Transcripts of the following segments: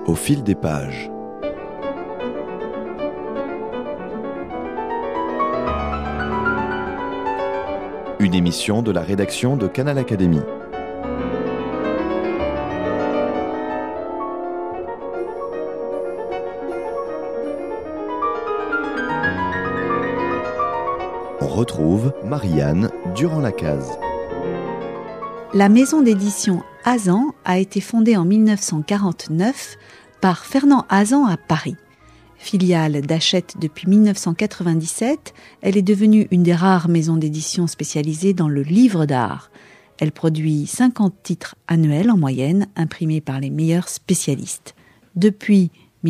Au fil des pages. Une émission de la rédaction de Canal Académie. On retrouve Marianne durant la case. La maison d'édition Hazan a été fondée en 1949 par Fernand Hazan à Paris. Filiale d'Hachette depuis 1997, elle est devenue une des rares maisons d'édition spécialisées dans le livre d'art. Elle produit 50 titres annuels en moyenne, imprimés par les meilleurs spécialistes. Depuis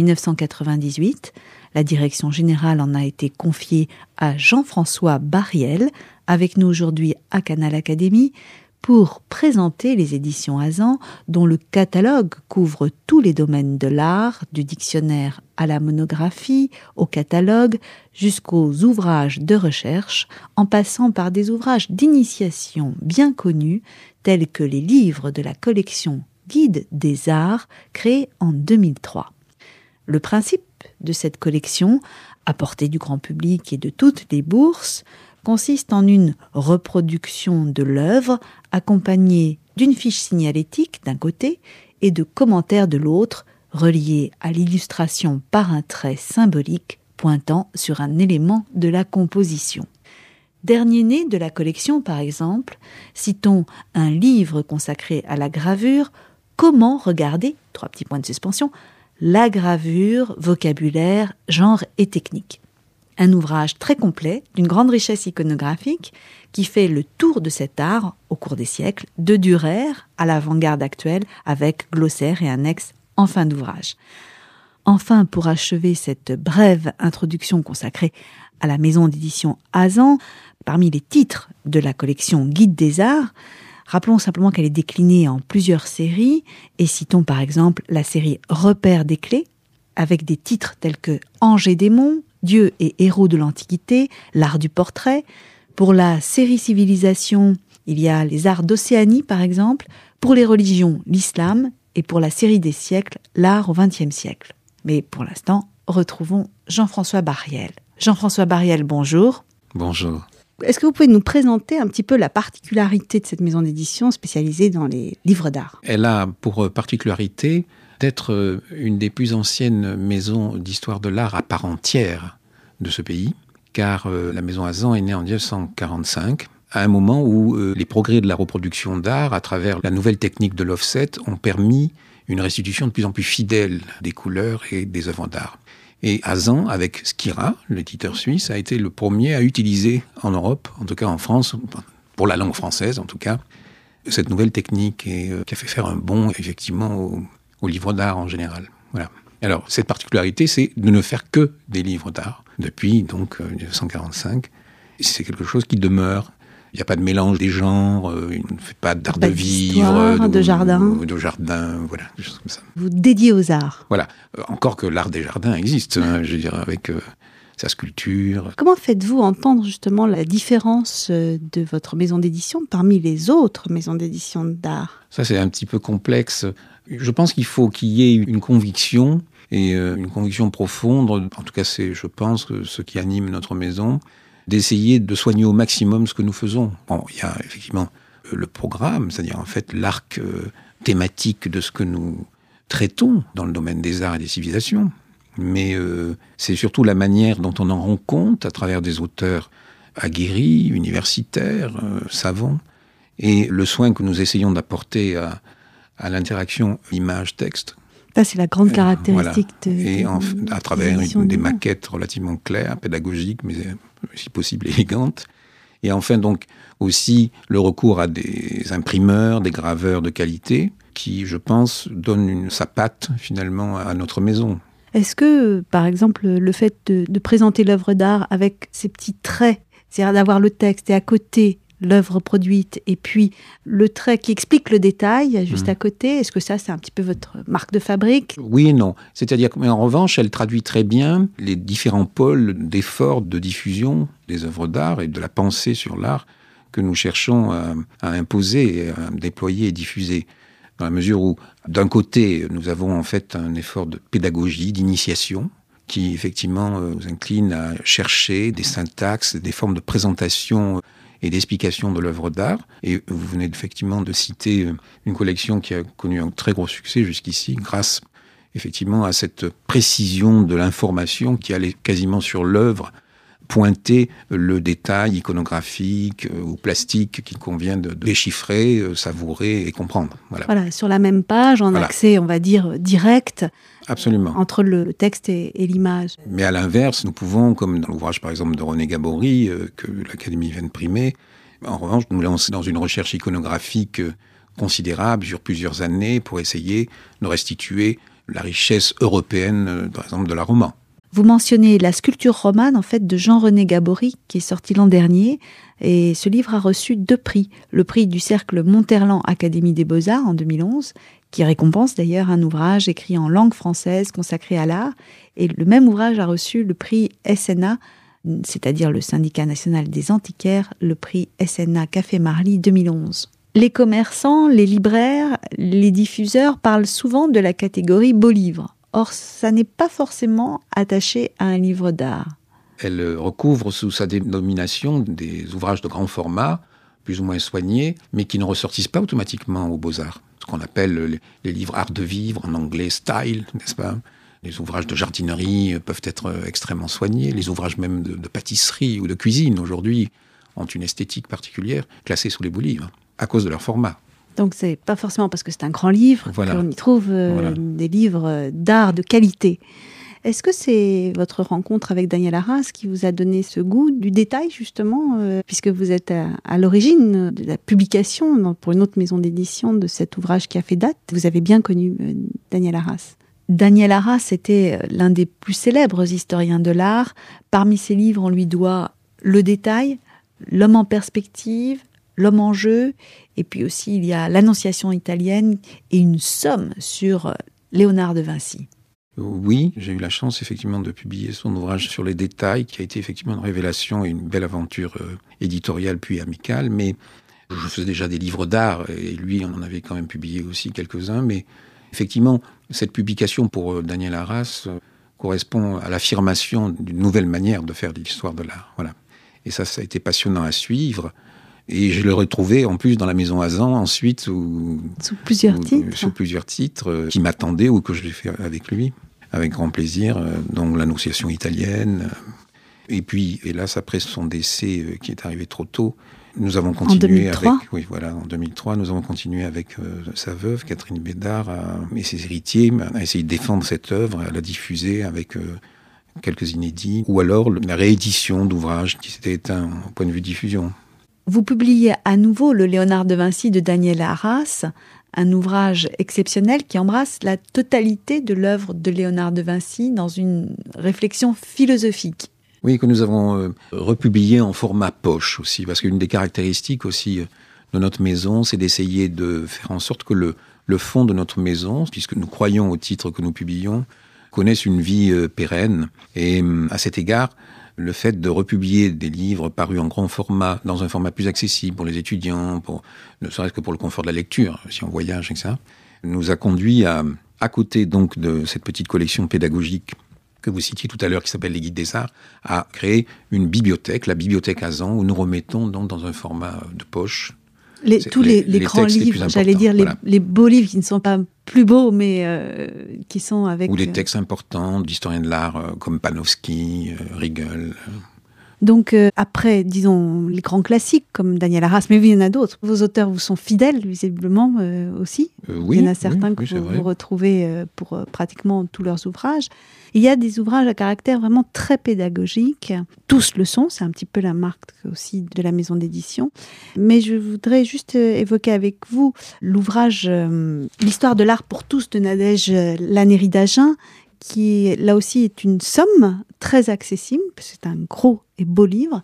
1998, la direction générale en a été confiée à Jean-François Bariel, avec nous aujourd'hui à Canal Académie, pour présenter les éditions Hazan, dont le catalogue couvre tous les domaines de l'art, du dictionnaire à la monographie, au catalogue, jusqu'aux ouvrages de recherche, en passant par des ouvrages d'initiation bien connus, tels que les livres de la collection Guide des Arts, créée en 2003. Le principe de cette collection, à portée du grand public et de toutes les bourses, consiste en une reproduction de l'œuvre accompagnée d'une fiche signalétique d'un côté et de commentaires de l'autre, reliés à l'illustration par un trait symbolique pointant sur un élément de la composition. Dernier né de la collection, par exemple, citons un livre consacré à la gravure, Comment regarder, 3 petits points de suspension, la gravure, vocabulaire, genre et technique. Un ouvrage très complet, d'une grande richesse iconographique, qui fait le tour de cet art au cours des siècles, de Dürer à l'avant-garde actuelle, avec glossaire et annexe en fin d'ouvrage. Enfin, pour achever cette brève introduction consacrée à la maison d'édition Hazan, parmi les titres de la collection Guide des Arts, rappelons simplement qu'elle est déclinée en plusieurs séries, et citons par exemple la série Repères des clés, avec des titres tels que Anges et démons, Dieux et héros de l'Antiquité, l'art du portrait. Pour la série Civilisation, il y a les arts d'Océanie par exemple, pour les religions, l'islam, et pour la série des siècles, l'art au XXe siècle. Mais pour l'instant, retrouvons Jean-François Bariel. Jean-François Bariel, bonjour. Bonjour. Est-ce que vous pouvez nous présenter un petit peu la particularité de cette maison d'édition spécialisée dans les livres d'art ? Elle a pour particularité d'être une des plus anciennes maisons d'histoire de l'art à part entière de ce pays, car la maison Hazan est née en 1945, à un moment où les progrès de la reproduction d'art, à travers la nouvelle technique de l'offset, ont permis une restitution de plus en plus fidèle des couleurs et des œuvres d'art. Et Hazan, avec Skira, l'éditeur suisse, a été le premier à utiliser en Europe, en tout cas en France, pour la langue française en tout cas, cette nouvelle technique et qui a fait faire un bond effectivement au livre d'art en général. Voilà. Alors, cette particularité, c'est de ne faire que des livres d'art depuis donc 1945. C'est quelque chose qui demeure. Il n'y a pas de mélange des genres, il ne fait pas d'art de vivre, de jardin. De jardin, voilà, des choses comme ça. Vous dédiez aux arts. Voilà. Encore que l'art des jardins existe, je veux dire, avec sa sculpture. Comment faites-vous entendre justement la différence de votre maison d'édition parmi les autres maisons d'édition d'art ? Ça, c'est un petit peu complexe. Je pense qu'il faut qu'il y ait une conviction, et une conviction profonde, en tout cas c'est, je pense, ce qui anime notre maison, d'essayer de soigner au maximum ce que nous faisons. Bon, il y a effectivement le programme, c'est-à-dire en fait l'arc thématique de ce que nous traitons dans le domaine des arts et des civilisations, mais c'est surtout la manière dont on en rend compte à travers des auteurs aguerris, universitaires, savants, et le soin que nous essayons d'apporter à l'interaction image-texte. Ça, c'est la grande caractéristique voilà. Et à travers des maquettes relativement claires, pédagogiques, mais si possible élégantes. Et enfin, donc, aussi le recours à des imprimeurs, des graveurs de qualité, qui, je pense, donnent sa patte, finalement, à notre maison. Est-ce que, par exemple, le fait de présenter l'œuvre d'art avec ces petits traits, c'est-à-dire d'avoir le texte et à côté l'œuvre produite et puis le trait qui explique le détail juste à côté, est-ce que ça, c'est un petit peu votre marque de fabrique ? Oui et non. C'est-à-dire qu'en revanche, elle traduit très bien les différents pôles d'efforts de diffusion des œuvres d'art et de la pensée sur l'art que nous cherchons à imposer, à déployer et diffuser. dans la mesure où, d'un côté, nous avons en fait un effort de pédagogie, d'initiation, qui effectivement nous incline à chercher des syntaxes, des formes de présentation et d'explication de l'œuvre d'art. Et vous venez effectivement de citer une collection qui a connu un très gros succès jusqu'ici, grâce effectivement à cette précision de l'information qui allait quasiment sur l'œuvre, pointer le détail iconographique ou plastique qu'il convient de déchiffrer, savourer et comprendre. Voilà, sur la même page, en accès, on va dire, direct. Absolument. Entre le texte et l'image. Mais à l'inverse, nous pouvons, comme dans l'ouvrage par exemple de René Gabory, que l'Académie vient de primer, en revanche, nous lancer dans une recherche iconographique considérable sur plusieurs années pour essayer de restituer la richesse européenne, par exemple, de l'art roman. Vous mentionnez la sculpture romane, en fait, de Jean-René Gabory, qui est sorti l'an dernier. Et ce livre a reçu 2 prix. Le prix du Cercle Monterland Académie des Beaux-Arts en 2011, qui récompense d'ailleurs un ouvrage écrit en langue française consacré à l'art. Et le même ouvrage a reçu le prix SNA, c'est-à-dire le Syndicat national des antiquaires, le prix SNA Café Marly 2011. Les commerçants, les libraires, les diffuseurs parlent souvent de la catégorie beau livre. Or, ça n'est pas forcément attaché à un livre d'art. Elle recouvre sous sa dénomination des ouvrages de grand format, plus ou moins soignés, mais qui ne ressortissent pas automatiquement aux beaux-arts. Ce qu'on appelle les livres art de vivre, en anglais style, n'est-ce pas ? Les ouvrages de jardinerie peuvent être extrêmement soignés. Les ouvrages même de pâtisserie ou de cuisine, aujourd'hui, ont une esthétique particulière, classée sous les beaux livres, à cause de leur format. Donc, c'est pas forcément parce que c'est un grand livre qu'on y trouve des livres d'art de qualité. Est-ce que c'est votre rencontre avec Daniel Arras qui vous a donné ce goût du détail, justement, puisque vous êtes à l'origine de la publication pour une autre maison d'édition de cet ouvrage qui a fait date? Vous avez bien connu Daniel Arras. Daniel Arras était l'un des plus célèbres historiens de l'art. Parmi ses livres, on lui doit Le détail, L'homme en perspective, L'homme en jeu, et puis aussi il y a L'Annonciation italienne et une somme sur Léonard de Vinci. Oui, j'ai eu la chance effectivement de publier son ouvrage sur les détails, qui a été effectivement une révélation et une belle aventure éditoriale puis amicale, mais je faisais déjà des livres d'art, et lui on en avait quand même publié aussi quelques-uns, mais effectivement cette publication pour Daniel Arras correspond à l'affirmation d'une nouvelle manière de faire de l'histoire de l'art. Voilà. Et ça a été passionnant à suivre. Et je l'ai retrouvé en plus dans la Maison Hazan ensuite sous plusieurs titres qui m'attendaient ou que je l'ai fait avec lui, avec grand plaisir. Donc l'Annonciation italienne. Et puis, hélas, après son décès qui est arrivé trop tôt, nous avons continué en 2003, nous avons continué avec sa veuve, Catherine Bédard, et ses héritiers, à essayer de défendre cette œuvre, à la diffuser avec quelques inédits, ou alors la réédition d'ouvrages qui s'étaient éteints au point de vue diffusion. Vous publiez à nouveau le Léonard de Vinci de Daniel Arras, un ouvrage exceptionnel qui embrasse la totalité de l'œuvre de Léonard de Vinci dans une réflexion philosophique. Oui, que nous avons republié en format poche aussi, parce qu'une des caractéristiques aussi de notre maison, c'est d'essayer de faire en sorte que le fond de notre maison, puisque nous croyons au titre que nous publions, connaisse une vie pérenne. Et à cet égard, le fait de republier des livres parus en grand format, dans un format plus accessible pour les étudiants, ne serait-ce que pour le confort de la lecture, si on voyage, etc., nous a conduit à côté donc de cette petite collection pédagogique que vous citiez tout à l'heure, qui s'appelle Les Guides des Arts, à créer une bibliothèque, la bibliothèque Hazan, où nous remettons donc dans un format de poche tous les grands livres, j'allais dire les beaux livres qui ne sont pas plus beaux, mais qui sont avec... Ou des textes importants d'historiens de l'art comme Panofsky, Riegel. Donc après, disons, les grands classiques comme Daniel Arras, mais il y en a d'autres. Vos auteurs vous sont fidèles, visiblement, aussi. Oui, il y en a certains que vous retrouvez pour pratiquement tous leurs ouvrages. Il y a des ouvrages à caractère vraiment très pédagogique. Tous le sont, c'est un petit peu la marque aussi de la maison d'édition. Mais je voudrais juste évoquer avec vous l'ouvrage « L'histoire de l'art pour tous » de Nadège Lannéry-Dagen, qui, là aussi, est une somme très accessible, parce que c'est un gros et beau livre,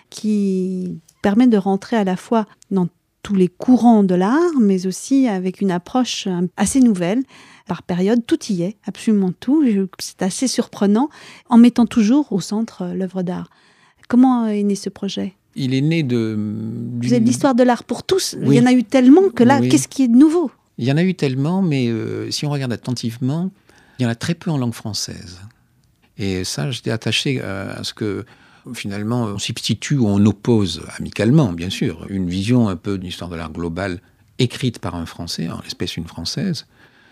qui permet de rentrer à la fois dans tous les courants de l'art, mais aussi avec une approche assez nouvelle. Par période, tout y est, absolument tout. C'est assez surprenant, en mettant toujours au centre l'œuvre d'art. Comment est né ce projet ? Il est né de... Vous avez l'histoire de l'art pour tous. Oui. Il y en a eu tellement que là, qu'est-ce qui est nouveau ? Il y en a eu tellement, mais si on regarde attentivement, il y en a très peu en langue française. Et ça, j'étais attaché à ce que, finalement, on substitue ou on oppose, amicalement, bien sûr, une vision un peu d'une histoire de l'art globale écrite par un Français, en l'espèce une Française,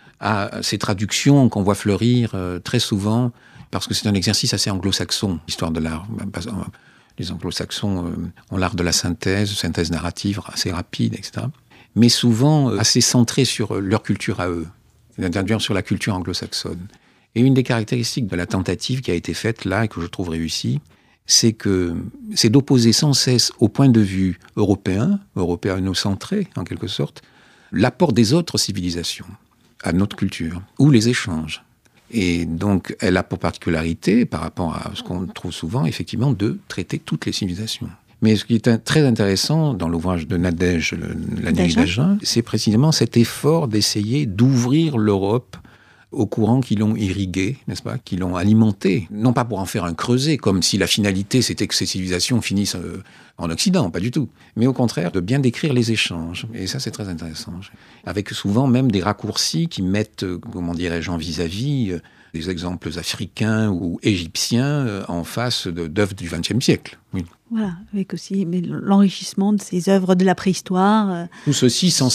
à ces traductions qu'on voit fleurir très souvent, parce que c'est un exercice assez anglo-saxon, l'histoire de l'art. Les anglo-saxons ont l'art de la synthèse narrative assez rapide, etc. Mais souvent assez centré sur leur culture à eux, c'est-à-dire sur la culture anglo-saxonne. Et une des caractéristiques de la tentative qui a été faite là, et que je trouve réussie, c'est d'opposer sans cesse au point de vue européano-centré, en quelque sorte, l'apport des autres civilisations à notre culture, ou les échanges. Et donc, elle a pour particularité, par rapport à ce qu'on trouve souvent, effectivement, de traiter toutes les civilisations. Mais ce qui est très intéressant dans l'ouvrage de Nadège, La Neri d'Agen, c'est précisément cet effort d'essayer d'ouvrir l'Europe aux courants qui l'ont irrigué, n'est-ce pas, qui l'ont alimenté. Non pas pour en faire un creuset, comme si la finalité c'était que ces civilisations finissent en Occident, pas du tout. Mais au contraire, de bien décrire les échanges. Et ça, c'est très intéressant. Avec souvent même des raccourcis qui mettent, comment dirais-je, en vis-à-vis des exemples africains ou égyptiens en face d'œuvres du XXe siècle. Oui. Voilà, avec aussi l'enrichissement de ces œuvres de la préhistoire. Tout ceci sans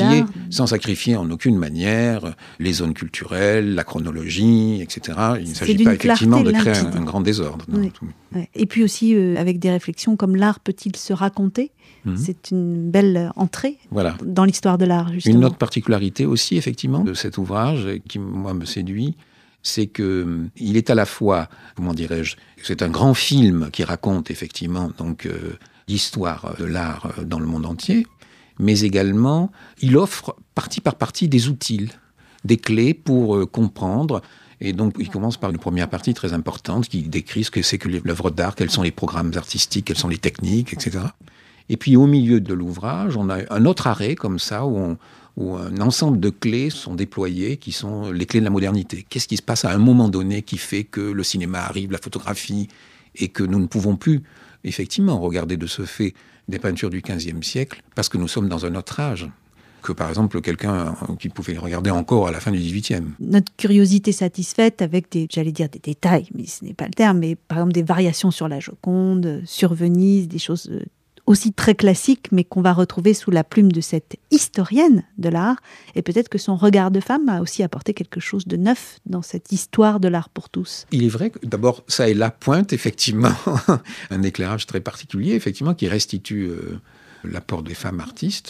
sacrifier en aucune manière les zones culturelles, la chronologie, etc. Il ne s'agit pas effectivement de créer un grand désordre. Non, oui. Ouais. Et puis aussi avec des réflexions comme l'art peut-il se raconter ? C'est une belle entrée dans l'histoire de l'art, justement. Une autre particularité aussi, effectivement, de cet ouvrage qui, moi, me séduit, c'est qu'il est à la fois, comment dirais-je, c'est un grand film qui raconte effectivement donc l'histoire de l'art dans le monde entier, mais également il offre partie par partie des outils, des clés pour comprendre. Et donc il commence par une première partie très importante qui décrit ce que c'est que l'œuvre d'art, quels sont les programmes artistiques, quelles sont les techniques, etc. Et puis au milieu de l'ouvrage, on a un autre arrêt comme ça où un ensemble de clés sont déployées, qui sont les clés de la modernité. Qu'est-ce qui se passe à un moment donné qui fait que le cinéma arrive, la photographie, et que nous ne pouvons plus, effectivement, regarder de ce fait des peintures du XVe siècle, parce que nous sommes dans un autre âge que, par exemple, quelqu'un qui pouvait les regarder encore à la fin du XVIIIe. Notre curiosité satisfaite avec des détails, mais ce n'est pas le terme, mais par exemple des variations sur la Joconde, sur Venise, des choses aussi très classique, mais qu'on va retrouver sous la plume de cette historienne de l'art. Et peut-être que son regard de femme a aussi apporté quelque chose de neuf dans cette histoire de l'art pour tous. Il est vrai que, d'abord, ça est la pointe, effectivement, un éclairage très particulier, effectivement, qui restitue l'apport des femmes artistes,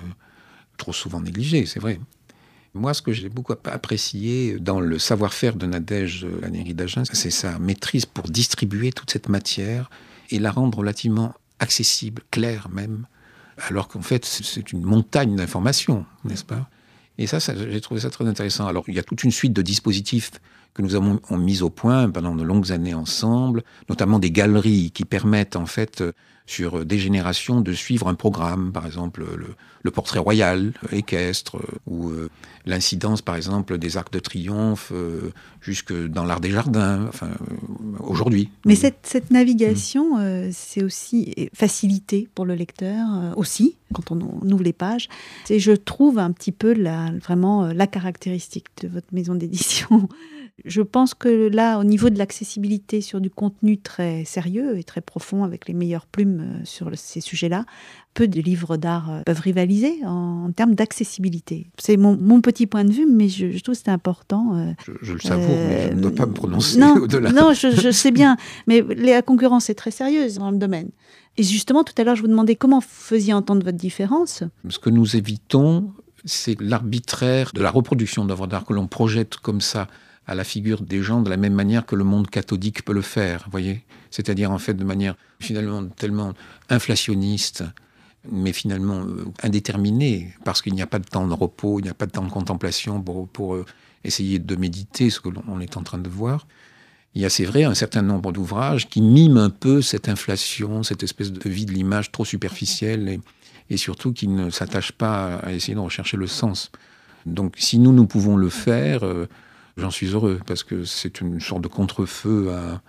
trop souvent négligé, c'est vrai. Moi, ce que j'ai beaucoup apprécié dans le savoir-faire de Nadège La Neri d'Agen, c'est sa maîtrise pour distribuer toute cette matière et la rendre relativement accessible, clair même, alors qu'en fait, c'est une montagne d'informations, n'est-ce pas ? Et ça, j'ai trouvé ça très intéressant. Alors, il y a toute une suite de dispositifs que nous avons mis au point pendant de longues années ensemble, notamment des galeries qui permettent, en fait, sur des générations, de suivre un programme, par exemple le portrait royal, équestre, ou l'incidence, par exemple, des arcs de triomphe jusque dans l'art des jardins, enfin, aujourd'hui. Mais cette navigation, c'est aussi facilité pour le lecteur, aussi, quand on ouvre les pages. Et je trouve un petit peu vraiment la caractéristique de votre maison d'édition. Je pense que là, au niveau de l'accessibilité sur du contenu très sérieux et très profond, avec les meilleures plumes sur ces sujets-là, peu de livres d'art peuvent rivaliser en termes d'accessibilité. C'est mon petit point de vue, mais je trouve que c'est important. Je le savoure, mais je ne dois pas me prononcer au-delà. Non, je sais bien, mais la concurrence est très sérieuse dans le domaine. Et justement, tout à l'heure, je vous demandais comment vous faisiez entendre votre différence. Ce que nous évitons, c'est l'arbitraire de la reproduction d'œuvres d'art que l'on projette comme ça à la figure des gens de la même manière que le monde cathodique peut le faire, vous voyez ? C'est-à-dire, en fait, de manière finalement tellement inflationniste, mais finalement indéterminée, parce qu'il n'y a pas de temps de repos, il n'y a pas de temps de contemplation pour essayer de méditer ce que l'on est en train de voir. Il y a, c'est vrai, un certain nombre d'ouvrages qui miment un peu cette inflation, cette espèce de vie de l'image trop superficielle, et surtout qui ne s'attachent pas à essayer de rechercher le sens. Donc, si nous pouvons le faire... j'en suis heureux, parce que c'est une sorte de contre-feu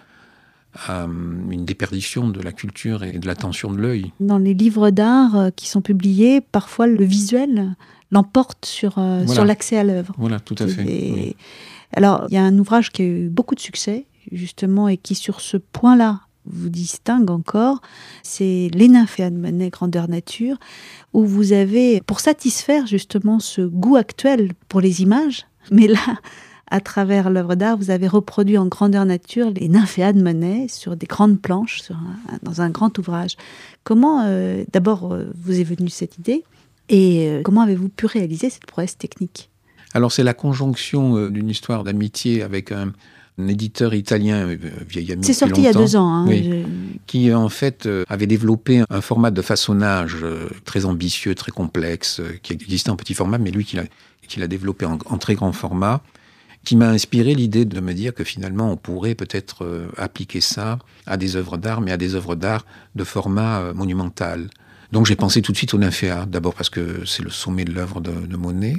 à une déperdition de la culture et de l'attention de l'œil. Dans les livres d'art qui sont publiés, parfois le visuel, l'emporte sur l'accès à l'œuvre. Voilà, tout à fait. Oui. Alors, il y a un ouvrage qui a eu beaucoup de succès, justement, et qui, sur ce point-là, vous distingue encore, c'est Les Nymphéas de Manet, grandeur nature, où vous avez, pour satisfaire justement ce goût actuel pour les images, mais là, à travers l'œuvre d'art, vous avez reproduit en grandeur nature les Nymphéas de Manet sur des grandes planches, dans un grand ouvrage. Comment, d'abord, vous est venue cette idée, et comment avez-vous pu réaliser cette prouesse technique ? Alors, c'est la conjonction d'une histoire d'amitié avec un éditeur italien, vieil ami. C'est sorti il y a 2 ans. Hein, oui, qui, en fait, avait développé un format de façonnage très ambitieux, très complexe, qui existait en petit format, mais lui qui l'a développé en très grand format, qui m'a inspiré l'idée de me dire que finalement, on pourrait peut-être appliquer ça à des œuvres d'art, mais à des œuvres d'art de format monumental. Donc, j'ai pensé tout de suite aux Nymphéas, d'abord parce que c'est le sommet de l'œuvre de Monet.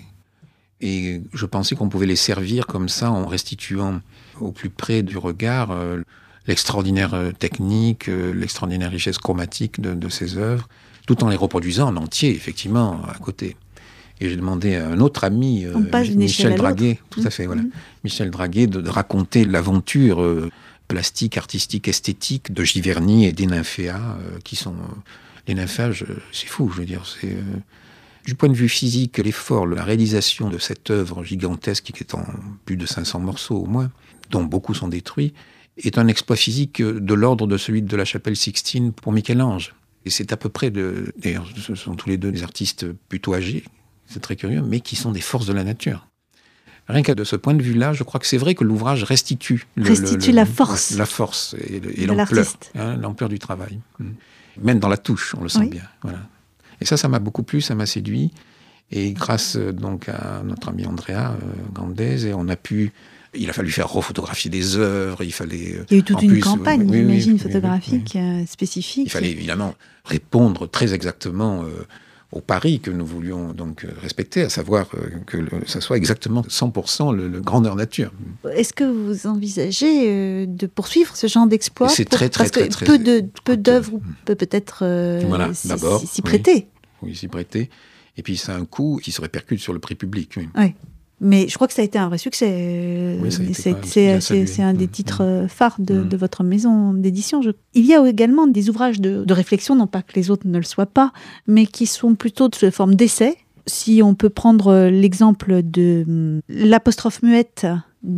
Et je pensais qu'on pouvait les servir comme ça en restituant au plus près du regard l'extraordinaire technique, l'extraordinaire richesse chromatique de ces œuvres, tout en les reproduisant en entier, effectivement, à côté. Et j'ai demandé à un autre ami, Michel Draguet, tout à fait, voilà, Michel Draguet, de raconter l'aventure plastique, artistique, esthétique de Giverny et des Nymphéas, qui sont... les Nymphéas, c'est fou, je veux dire, c'est... Du point de vue physique, l'effort, la réalisation de cette œuvre gigantesque, qui est en plus de 500 morceaux au moins, dont beaucoup sont détruits, est un exploit physique de l'ordre de celui de la chapelle Sixtine pour Michel-Ange. Et c'est à peu près d'ailleurs, ce sont tous les deux des artistes plutôt âgés, c'est très curieux, mais qui sont des forces de la nature. Rien qu'à de ce point de vue-là, je crois que c'est vrai que l'ouvrage restitue la force. La force et l'ampleur du travail. Même dans la touche, on le sent bien. Voilà. Et ça m'a beaucoup plu, ça m'a séduit. Et grâce donc à notre ami Andrea Gandès, il a fallu faire rephotographier des œuvres, il y a eu toute une campagne, j'imagine, photographique spécifique. Il fallait évidemment répondre très exactement au pari que nous voulions donc respecter, à savoir que ça soit exactement 100% le grandeur nature. Est-ce que vous envisagez de poursuivre ce genre d'exploit ? C'est très peu d'œuvres peut peut-être s'y prêter. Oui, s'y prêter. Et puis c'est un coût qui se répercute sur le prix public. Oui. Mais je crois que ça a été un vrai succès. C'est un des titres phares de votre maison d'édition. Il y a également des ouvrages de réflexion, non pas que les autres ne le soient pas, mais qui sont plutôt de forme d'essai. Si on peut prendre l'exemple de l'apostrophe muette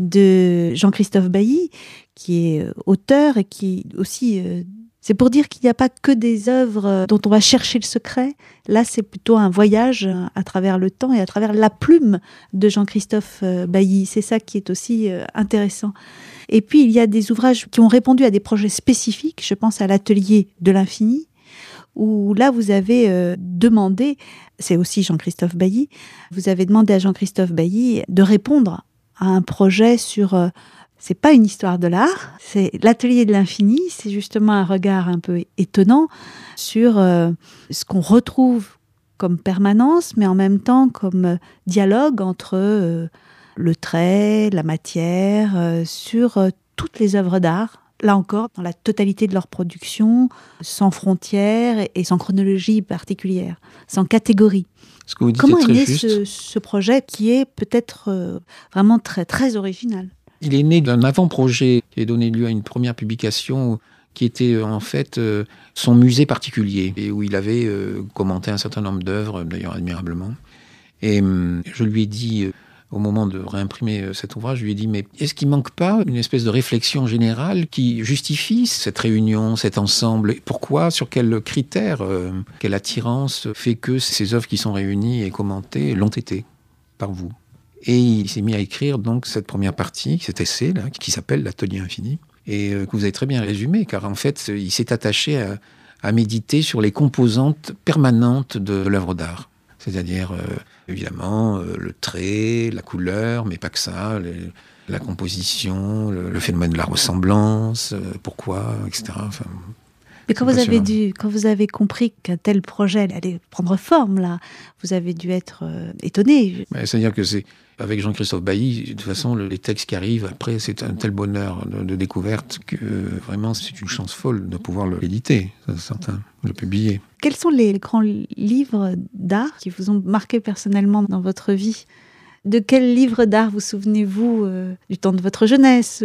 de Jean-Christophe Bailly, qui est auteur et qui aussi... c'est pour dire qu'il n'y a pas que des œuvres dont on va chercher le secret. Là, c'est plutôt un voyage à travers le temps et à travers la plume de Jean-Christophe Bailly. C'est ça qui est aussi intéressant. Et puis, il y a des ouvrages qui ont répondu à des projets spécifiques. Je pense à l'Atelier de l'infini, où là, vous avez demandé, c'est aussi Jean-Christophe Bailly, vous avez demandé à Jean-Christophe Bailly de répondre à un projet sur... c'est pas une histoire de l'art, c'est l'Atelier de l'infini, c'est justement un regard un peu étonnant sur ce qu'on retrouve comme permanence, mais en même temps comme dialogue entre le trait, la matière, sur toutes les œuvres d'art. Là encore, dans la totalité de leur production, sans frontières et sans chronologie particulière, sans catégorie. Ce que vous dites Comment est est très né juste. ce projet qui est peut-être vraiment très, très original ? Il est né d'un avant-projet qui a donné lieu à une première publication qui était en fait son musée particulier et où il avait commenté un certain nombre d'œuvres, d'ailleurs admirablement. Et je lui ai dit, au moment de réimprimer cet ouvrage, je lui ai dit, mais est-ce qu'il ne manque pas une espèce de réflexion générale qui justifie cette réunion, cet ensemble ? Pourquoi, sur quels critères, quelle attirance fait que ces œuvres qui sont réunies et commentées l'ont été par vous ? Et il s'est mis à écrire donc cette première partie, cet essai là, qui s'appelle l'Atelier infini, et que vous avez très bien résumé, car en fait, il s'est attaché à méditer sur les composantes permanentes de l'œuvre d'art. C'est-à-dire, évidemment, le trait, la couleur, mais pas que ça, la composition, le phénomène de la ressemblance, pourquoi, etc. Enfin, Mais quand vous avez compris qu'un tel projet allait prendre forme, là, vous avez dû être étonné. C'est-à-dire que avec Jean-Christophe Bailly, de toute façon, les textes qui arrivent après, c'est un tel bonheur de découverte que vraiment, c'est une chance folle de pouvoir l'éditer, certain, le publier. Quels sont les grands livres d'art qui vous ont marqué personnellement dans votre vie ? De quel livre d'art vous souvenez-vous du temps de votre jeunesse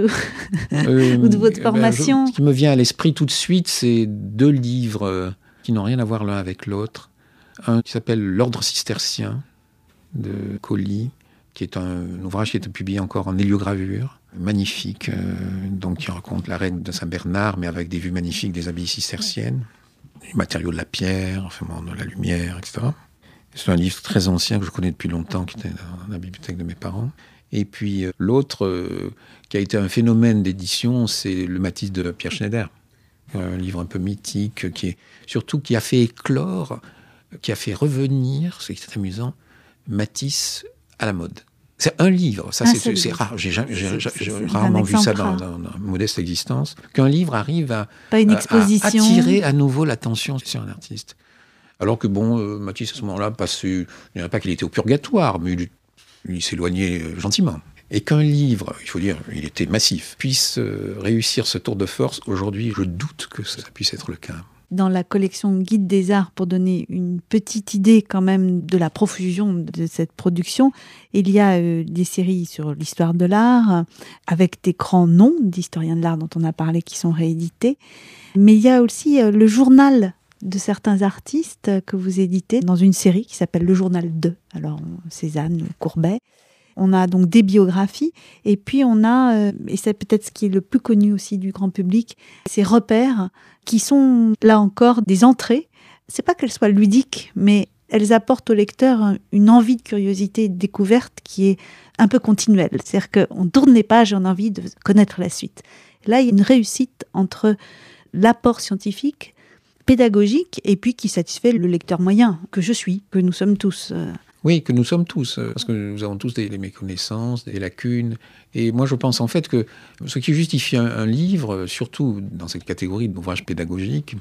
ou de votre formation ? Ce qui me vient à l'esprit tout de suite, c'est 2 livres qui n'ont rien à voir l'un avec l'autre. Un qui s'appelle L'Ordre cistercien de Colli, qui est un ouvrage qui a été publié encore en héliogravure, magnifique, donc qui raconte la reine de Saint-Bernard, mais avec des vues magnifiques des abbayes cisterciennes, les matériaux de la pierre, enfin, de la lumière, etc. C'est un livre très ancien que je connais depuis longtemps, qui était dans la bibliothèque de mes parents. Et puis l'autre, qui a été un phénomène d'édition, c'est le Matisse de Pierre Schneider. Un livre un peu mythique, qui a fait éclore, qui a fait revenir, c'est amusant, Matisse à la mode. C'est un livre, ça c'est rare. J'ai rarement vu ça dans ma modeste existence, qu'un livre arrive à attirer à nouveau l'attention sur un artiste. Alors que Matisse à ce moment-là, je ne dirais pas qu'il était au purgatoire, mais il s'éloignait gentiment. Et qu'un livre, il faut dire, il était massif, puisse réussir ce tour de force, aujourd'hui, je doute que ça puisse être le cas. Dans la collection Guide des Arts, pour donner une petite idée quand même de la profusion de cette production, il y a des séries sur l'histoire de l'art, avec des grands noms d'historiens de l'art dont on a parlé qui sont réédités. Mais il y a aussi le journal de certains artistes que vous éditez dans une série qui s'appelle Le Journal 2. Alors, Cézanne, Courbet. On a donc des biographies et puis on a, et c'est peut-être ce qui est le plus connu aussi du grand public, ces repères qui sont là encore des entrées. C'est pas qu'elles soient ludiques, mais elles apportent au lecteur une envie de curiosité et de découverte qui est un peu continuelle. C'est-à-dire qu'on tourne les pages et on a envie de connaître la suite. Là, il y a une réussite entre l'apport scientifique, pédagogique, et puis qui satisfait le lecteur moyen, que je suis, que nous sommes tous. Oui, que nous sommes tous, parce que nous avons tous des méconnaissances, des lacunes. Et moi, je pense en fait que ce qui justifie un livre, surtout dans cette catégorie d'ouvrages pédagogiques,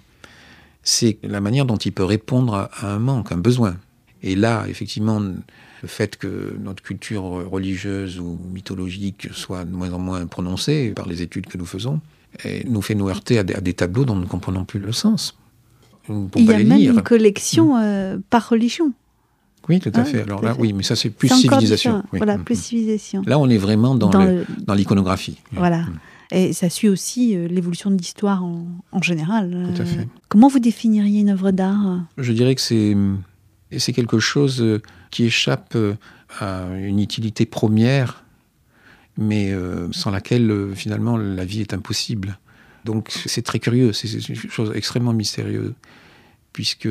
c'est la manière dont il peut répondre à un manque, un besoin. Et là, effectivement, le fait que notre culture religieuse ou mythologique soit de moins en moins prononcée par les études que nous faisons, nous fait nous heurter à des tableaux dont nous ne comprenons plus le sens. Il y a même une collection par religion. Oui, tout à fait. Alors là, oui, mais ça, c'est plus civilisation. Oui. Voilà, plus civilisation. Là, on est vraiment dans l'iconographie. Voilà. Et ça suit aussi l'évolution de l'histoire en général. Tout à fait. Comment vous définiriez une œuvre d'art ? Je dirais que c'est quelque chose qui échappe à une utilité première, mais sans laquelle, finalement, la vie est impossible. Donc, c'est très curieux. C'est une chose extrêmement mystérieuse, puisque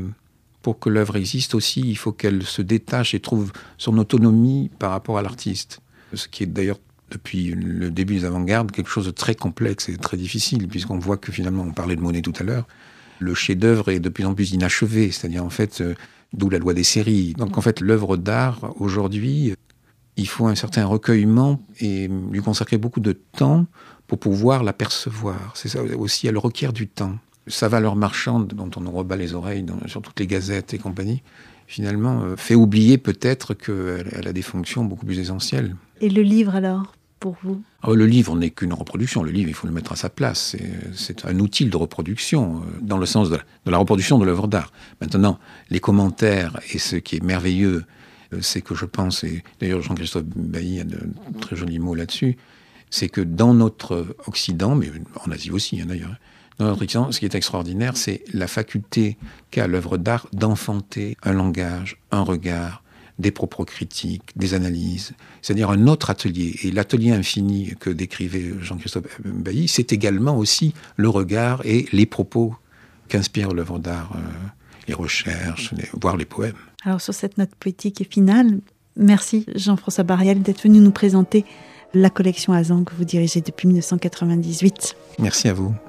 pour que l'œuvre existe aussi, il faut qu'elle se détache et trouve son autonomie par rapport à l'artiste. Ce qui est d'ailleurs, depuis le début des avant-gardes, quelque chose de très complexe et très difficile, puisqu'on voit que finalement, on parlait de Monet tout à l'heure, le chef-d'œuvre est de plus en plus inachevé, c'est-à-dire en fait, d'où la loi des séries. Donc en fait, l'œuvre d'art, aujourd'hui, il faut un certain recueillement et lui consacrer beaucoup de temps pour pouvoir l'apercevoir. C'est ça aussi, elle requiert du temps. Sa valeur marchande, dont on nous rebat les oreilles sur toutes les gazettes et compagnie, finalement, fait oublier peut-être qu'elle a des fonctions beaucoup plus essentielles. Et le livre alors, pour vous ? Le livre n'est qu'une reproduction. Le livre, il faut le mettre à sa place. C'est un outil de reproduction, dans le sens de la reproduction de l'œuvre d'art. Maintenant, les commentaires, et ce qui est merveilleux, c'est que je pense, et d'ailleurs Jean-Christophe Bailly a de très jolis mots là-dessus, c'est que dans notre Occident, mais en Asie aussi d'ailleurs, dans notre Occident, ce qui est extraordinaire, c'est la faculté qu'a l'œuvre d'art d'enfanter un langage, un regard, des propos critiques, des analyses, c'est-à-dire un autre atelier. Et l'atelier infini que décrivait Jean-Christophe Bailly, c'est également aussi le regard et les propos qu'inspire l'œuvre d'art, les recherches, voire les poèmes. Alors sur cette note poétique et finale, merci Jean-François Bariel d'être venu nous présenter la collection Azan que vous dirigez depuis 1998. Merci à vous.